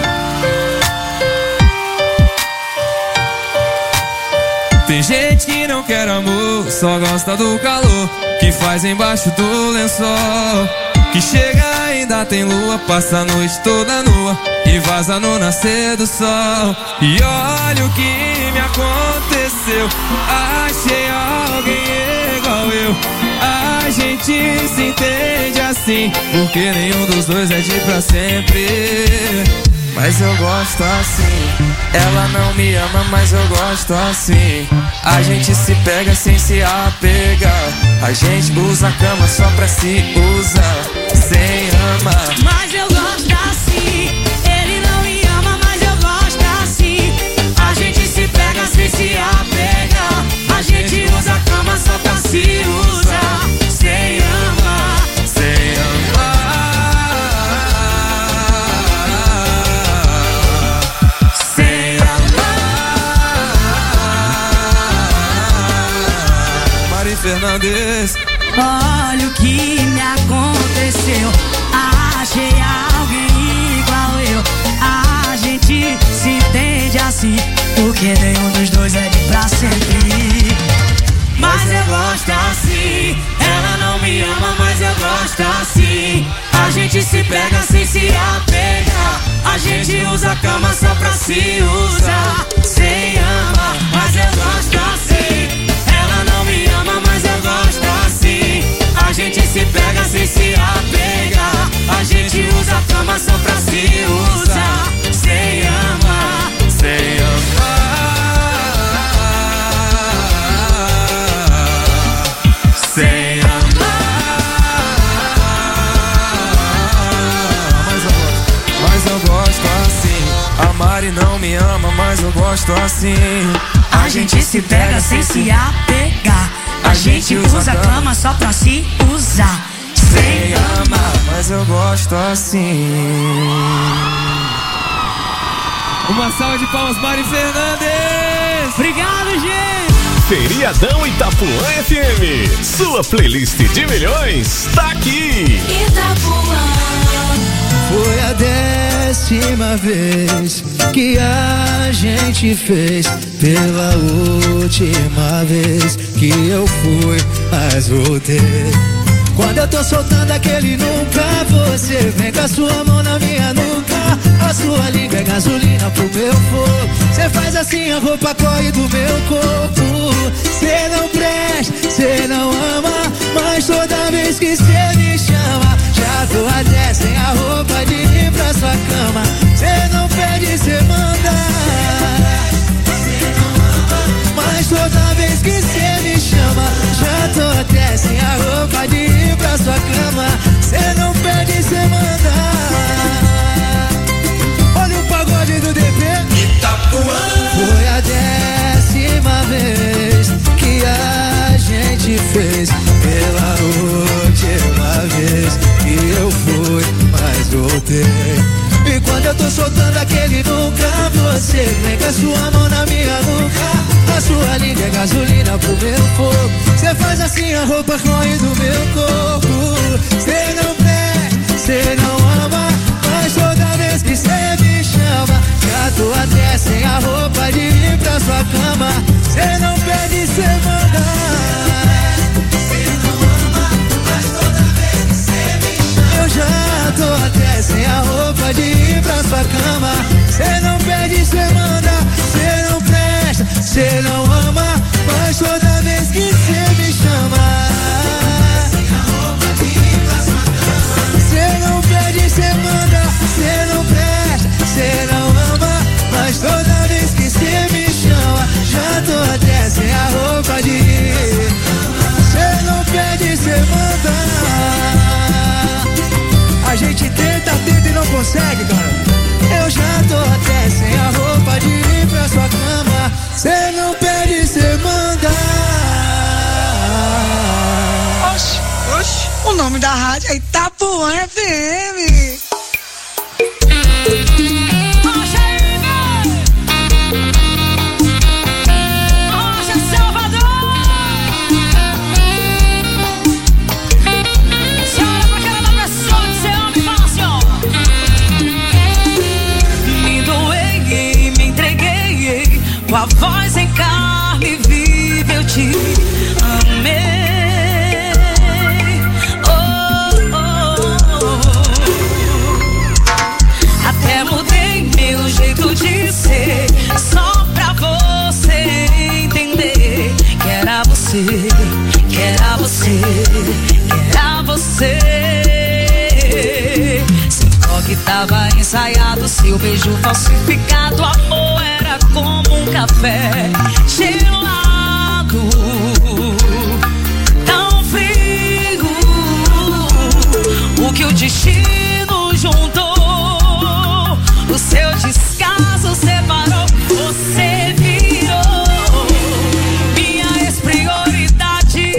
Tem gente que não quer amor, só gosta do calor que faz embaixo do lençol. Que chega ainda tem lua, passa a noite toda nua e vaza no nascer do sol. E olha o que me aconteceu, achei alguém igual eu. A gente se entende assim, porque nenhum dos dois é de pra sempre. Mas eu gosto assim, ela não me ama, mas eu gosto assim. A gente se pega sem se apegar, a gente usa a cama só pra se usar, sem amar. Mas eu gosto assim, ele não me ama, mas eu gosto assim. A gente se pega sem se apegar, a gente usa a cama só pra se usar, sem amar, sem amar. Fernandes. Olha o que me aconteceu, achei alguém igual eu. A gente se entende assim, porque nenhum dos dois é de pra sempre. Mas eu gosto assim, ela não me ama, mas eu gosto assim. A gente se pega sem se apegar, a gente usa a cama só pra se usar, sem amar. Mas eu gosto assim, ela não me ama, mas eu gosto assim. A gente se pega sem se apegar, a gente usa a cama só pra se usar, sem amar, sem amar, sem amar. Mas eu gosto assim. A Mari não me ama, mas eu gosto assim. A gente se pega sem se apegar, a gente usa a cama só pra se usar, sem amar. Mas eu gosto assim. Uma salva de palmas, Mari Fernandes. Obrigado, gente. Feriadão Itapuã FM. Sua playlist de milhões tá aqui. Itapuã. Foi a 10ª vez que a gente fez, pela última vez que eu fui, mas voltei. Quando eu tô soltando aquele nunca, você vem com a sua mão na minha nuca. A sua língua é gasolina pro meu fogo. Cê faz assim, a roupa corre do meu corpo. Cê não presta, cê não ama, mas toda vez que cê me chama, já tô até sem a roupa de ir pra sua cama. Cê não pede, cê manda. Mas toda vez que cê me chama, já tô até sem a roupa de ir pra sua cama. Cê não pede, cê manda. Olha o pagode do DP Itapuã. Foi a 10ª vez que a gente fez, pela última vez que eu fui, mas voltei. você vem com a sua mão na minha nuca. A sua língua é gasolina pro meu fogo. Cê faz assim, a roupa corre do meu corpo. Cê não quer, cê não ama, mas toda vez que cê me chama, já tô até sem a roupa de ir pra sua cama. Cê não pede, cê manda. Cê não ama, mas toda vez que cê me chama, eu já tô até sem a roupa de ir pra sua cama. Cê não pede, cê manda. Cê não presta, cê não ama, mas toda vez que cê me chama, sem a roupa de ir pra sua cama. Cê não pede, cê manda. Cê não presta, cê não ama, mas toda vez que cê me chama, já tô até sem a roupa de ir. Cê não pede, cê manda. A gente tenta e não consegue, cara. Eu já tô até sem a roupa de ir pra sua cama. Cê não pede, cê manda. Oxi, oxi. O nome da rádio é Itapuã FM. Com a voz em carne viva eu te amei. Oh, oh, oh. Até mudei meu jeito de ser, só pra você entender que era você, que era você, que era você. Seu toque tava ensaiado, seu beijo falsificado, amor era como um café gelado, tão frio. O que o destino juntou, o seu descaso separou. Você virou minha ex-prioridade.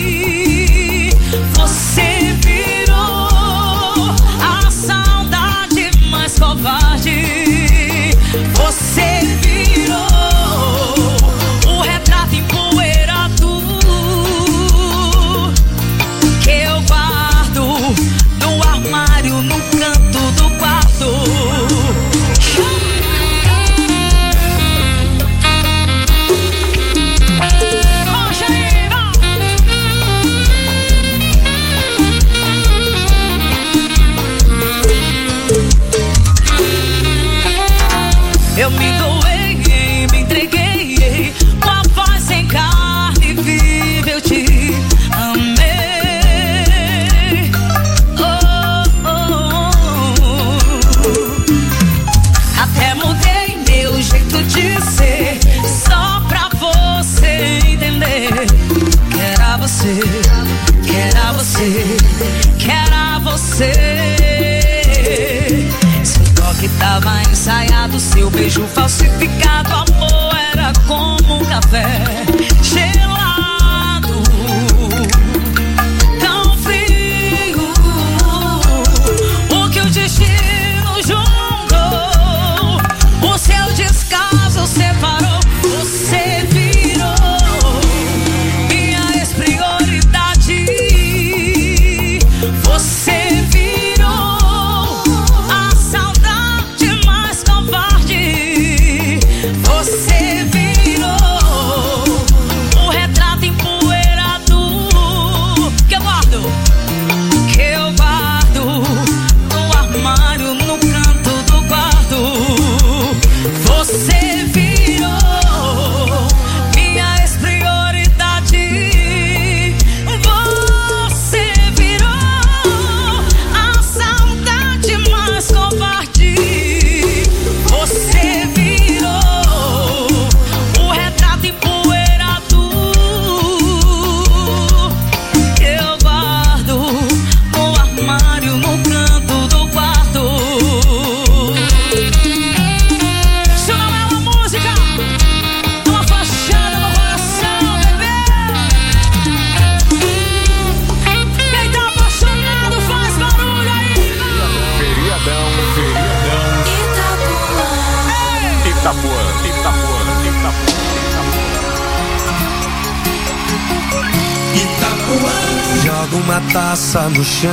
Você virou a saudade mais covarde. Você virou o retrato empoeirado que eu guardo no armário, no canto do quarto. Eu me doei, me entreguei, com a voz em carne viva eu te amei. Oh, oh, oh. Até mudei meu jeito de ser, só pra você entender que era você, que era você, que era você. Que tava ensaiado, seu beijo falsificado, amor era como um café gelado, tão frio. O que o destino juntou, o seu descaso separou. Você virou minha ex-prioridade. Você virou a saudade mais covarde. Você virou o retrato empoeirado que eu guardo no armário, no canto do quarto. Você virou minha ex-prioridade. Você virou a saudade mais covarde. Você virou o retrato empoeirado que eu guardo no armário, no canto do quarto. Isso não é uma música, Joga uma taça no chão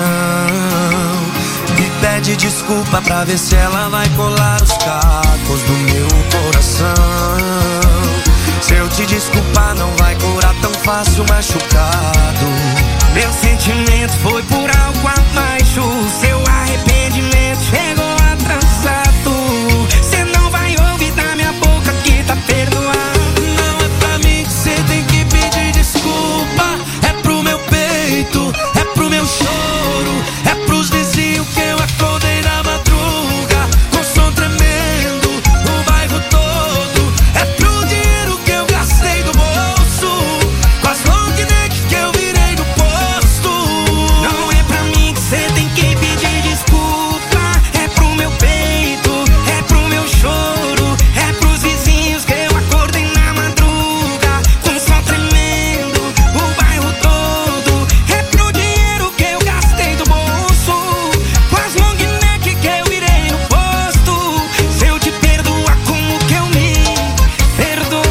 e pede desculpa pra ver se ela vai colar os cacos do meu coração. Se eu te desculpar não vai curar tão fácil machucado. Meu sentimento foi por algo abaixo. Seu arrependimento chegou atrasado. Cê não vai ouvir da minha boca que tá perdoado. Não é pra mim que cê tem que pedir desculpa. É pro meu peito, é pro meu choro, é pros vizinhos que eu acordei na madruga com som tremendo, o bairro todo. É pro dinheiro que eu gastei do bolso, com as long neck que eu virei no posto. Não é pra mim que cê tem que pedir desculpa. É pro meu peito, é pro meu choro, é pros vizinhos que eu acordei na madruga com som tremendo, o bairro todo. É pro dinheiro que eu gastei do bolso, com as long neck que eu virei no posto. Se eu te perdoar, como que eu me perdoo?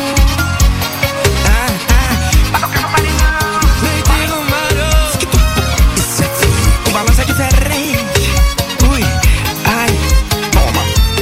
O balanço é diferente. Ui, ai, toma.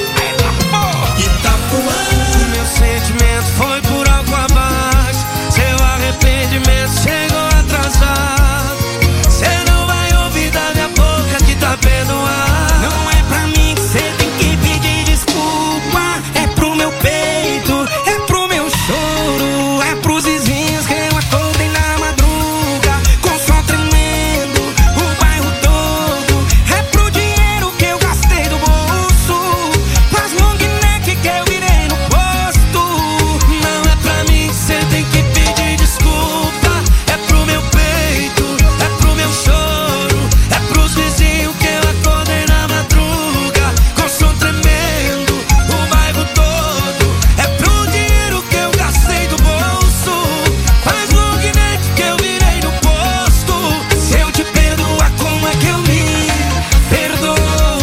O meu sentimento foi por algo abaixo. Seu arrependimento chegou atrasado. Cê não vai ouvir da minha boca que tá perdoado. Não é pra mim que cê tem que pedir desculpa. É pro meu peito, é pro meu choro, é pros vizinhos que eu acordei na madruga com som tremendo, o bairro todo. É pro dinheiro que eu gastei do bolso, com as long neck que eu virei no posto. Não é pra mim que cê tem que pedir desculpa. É pro meu peito, é pro meu choro, é pros vizinhos que eu acordei na madruga com som tremendo, o bairro todo. É pro dinheiro que eu gastei do bolso, com as long neck que eu virei no posto. Se eu te perdoar, como é que eu me perdoo?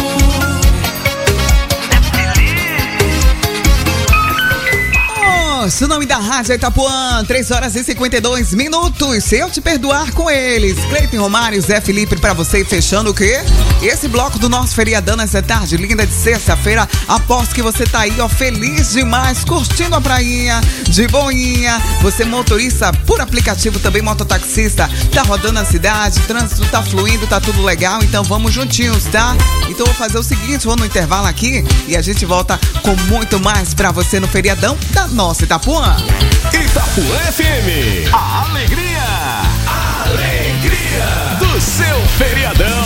O nome da Rádio Itapuã, 3h52. Se eu te perdoar com eles, Cleiton Romário, Zé Felipe pra você, fechando o quê? Esse bloco do nosso feriadão nessa tarde linda de sexta-feira. Aposto que você tá aí, ó, feliz demais, curtindo a prainha, de boinha. Você motorista por aplicativo, também mototaxista, tá rodando a cidade, trânsito tá fluindo, tá tudo legal, então vamos juntinhos, tá? Então vou fazer o seguinte, vou no intervalo aqui e a gente volta com muito mais pra você no feriadão da nossa Itapuã. Itapuã FM, a alegria do seu feriadão.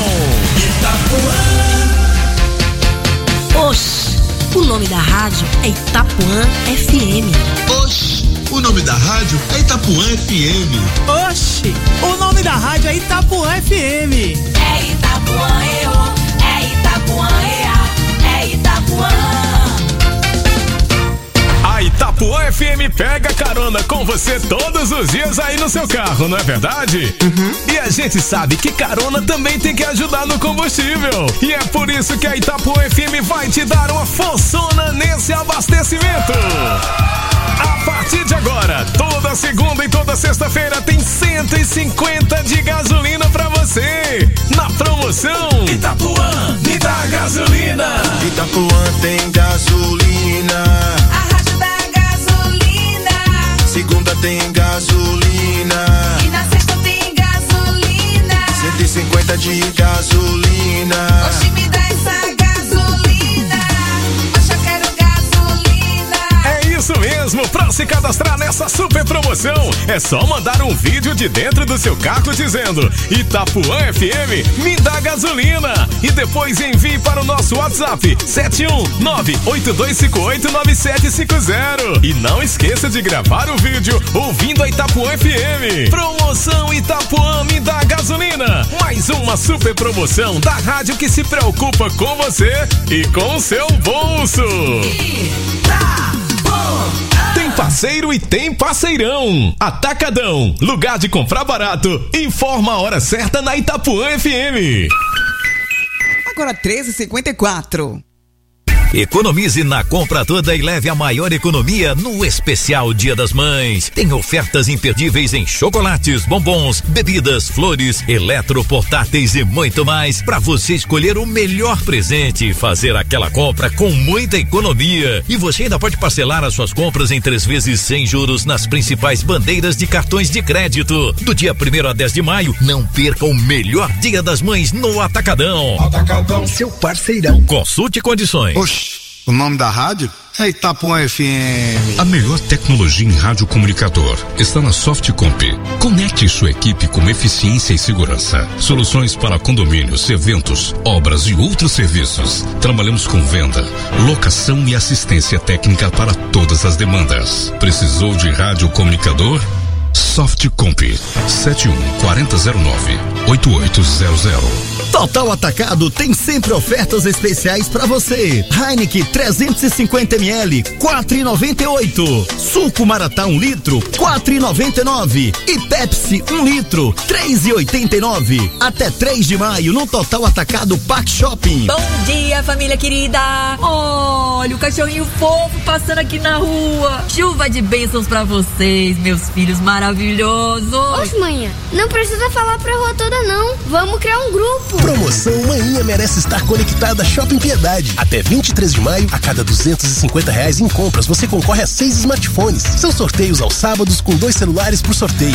Oxi, o nome da rádio é Itapuã FM. Oxi, o nome da rádio é Itapuã FM. Oxi, o nome da rádio é Itapuã FM. É Itapuã, é Itapuã, é Itapuã. A Itapuã FM pega carona com você todos os dias aí no seu carro, não é verdade? E a gente sabe que carona também tem que ajudar no combustível. E é por isso que a Itapuã FM vai te dar uma forçona nesse abastecimento. A partir de agora, toda segunda e toda sexta-feira tem 150 de gasolina pra você. Na promoção Itapuã, me dá gasolina. Itapuã tem gasolina. A rádio da gasolina. Segunda tem gasolina. E na sexta tem gasolina. 150 de gasolina. Oxi, me dá essa gasolina. Oxe, eu quero gasolina. É isso mesmo, pra se cadastrar nessa super promoção, é só mandar um vídeo de dentro do seu carro dizendo Itapuã FM, me dá gasolina. E depois envie para o nosso WhatsApp 71982589750. E não esqueça de gravar o vídeo ouvindo a Itapuã FM. Promoção Itapuã, me dá gasolina. Mais uma super promoção da rádio que se preocupa com você e com o seu bolso. Tem parceiro e tem parceirão. Atacadão, lugar de comprar barato. Informa a hora certa na Itapuã FM. Agora 13h54. Economize na compra toda e leve a maior economia no especial Dia das Mães. Tem ofertas imperdíveis em chocolates, bombons, bebidas, flores, eletroportáteis e muito mais para você escolher o melhor presente e fazer aquela compra com muita economia. E você ainda pode parcelar as suas compras em 3 vezes sem juros nas principais bandeiras de cartões de crédito. Do dia 1º a 10 de maio, não perca o melhor Dia das Mães no Atacadão. Atacadão, seu parceirão. Consulte condições. O nome da rádio é Itapuã FM. A melhor tecnologia em rádio comunicador está na Softcomp. Conecte sua equipe com eficiência e segurança. Soluções para condomínios, eventos, obras e outros serviços. Trabalhamos com venda, locação e assistência técnica para todas as demandas. Precisou de rádio comunicador? Softcomp 71-4009-8800. Total Atacado tem sempre ofertas especiais para você. Heineken 350ml, 4,98. Suco Maratá 1 litro, 4,99. E Pepsi 1 litro, 3,89. Até 3 de maio no Total Atacado Park Shopping. Bom dia, família querida. Olha o cachorrinho fofo passando aqui na rua. Chuva de bênçãos pra vocês, meus filhos maravilhosos. Oxe, manhã, não precisa falar pra rua toda não. Vamos criar um grupo. Promoção Manhã Merece Estar Conectada Shopping Piedade. Até 23 de maio, a cada R$250 em compras, você concorre a 6 smartphones. São sorteios aos sábados com 2 celulares por sorteio.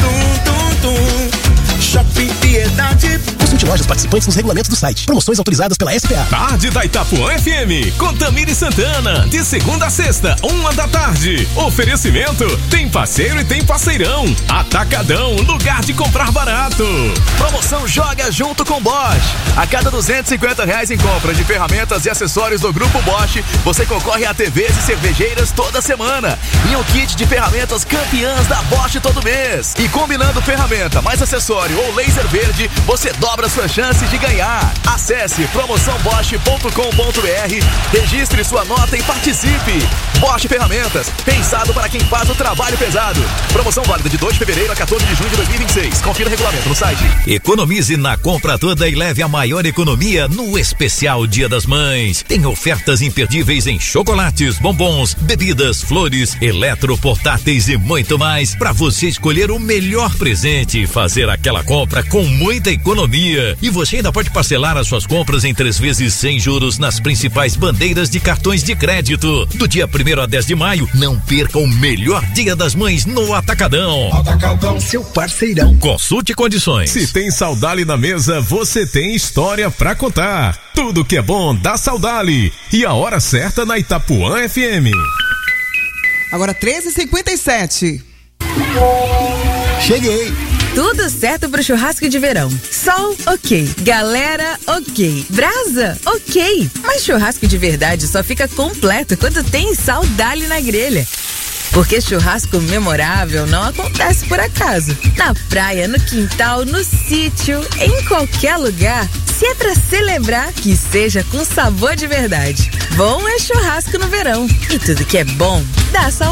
Shopping Piedade. Consulte lojas participantes nos regulamentos do site. Promoções autorizadas pela SPA. Tarde da Itapuã FM, com Tamiri Santana, de segunda a sexta, 1 da tarde. Oferecimento, tem parceiro e tem parceirão. Atacadão, lugar de comprar barato. Promoção Joga Junto com Bosch. A cada R$250 em compra de ferramentas e acessórios do Grupo Bosch, você concorre a TVs e cervejeiras toda semana. E um kit de ferramentas campeãs da Bosch todo mês. E combinando ferramenta mais acessório ou laser verde, você dobra sua chance de ganhar. Acesse promoçãobosch.com.br, registre sua nota e participe. Bosch Ferramentas, pensado para quem faz o trabalho pesado. Promoção válida de 2 de fevereiro a 14 de junho de 2026. Confira o regulamento no site. Economize na compra toda e leve a maior economia no especial Dia das Mães. Tem ofertas imperdíveis em chocolates, bombons, bebidas, flores, eletroportáteis e muito mais para você escolher o melhor presente e fazer aquela compra com muita economia. E você ainda pode parcelar as suas compras em 3 vezes sem juros nas principais bandeiras de cartões de crédito. Do dia 1º a 10 de maio, não perca o melhor Dia das Mães no Atacadão. Atacadão, seu parceirão. Consulte condições. Se tem Saudali na mesa, você tem história pra contar. Tudo que é bom dá Saudali. E a hora certa na Itapuã FM. Agora 13h57. Cheguei. Tudo certo pro churrasco de verão. Sol, ok. Galera, ok. Brasa, ok. Mas churrasco de verdade só fica completo quando tem Saudali na grelha. Porque churrasco memorável não acontece por acaso. Na praia, no quintal, no sítio, em qualquer lugar. Se é pra celebrar, que seja com sabor de verdade. Bom é churrasco no verão. E tudo que é bom, dá saudade.